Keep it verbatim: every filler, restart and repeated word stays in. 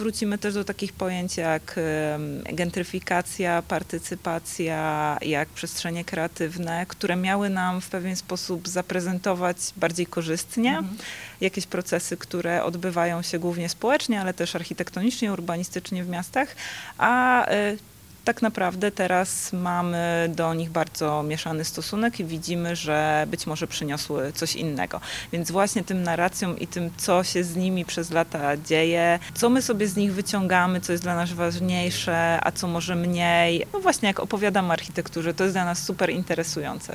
Wrócimy też do takich pojęć jak em, gentryfikacja, partycypacja, jak przestrzenie kreatywne, które miały nam w pewien sposób zaprezentować bardziej korzystnie Mhm. jakieś procesy, które odbywają się głównie społecznie, ale też architektonicznie, urbanistycznie w miastach, a y, tak naprawdę teraz mamy do nich bardzo mieszany stosunek i widzimy, że być może przyniosły coś innego. Więc właśnie tym narracjom i tym, co się z nimi przez lata dzieje, co my sobie z nich wyciągamy, co jest dla nas ważniejsze, a co może mniej. No właśnie jak opowiadam o architekturze, to jest dla nas super interesujące.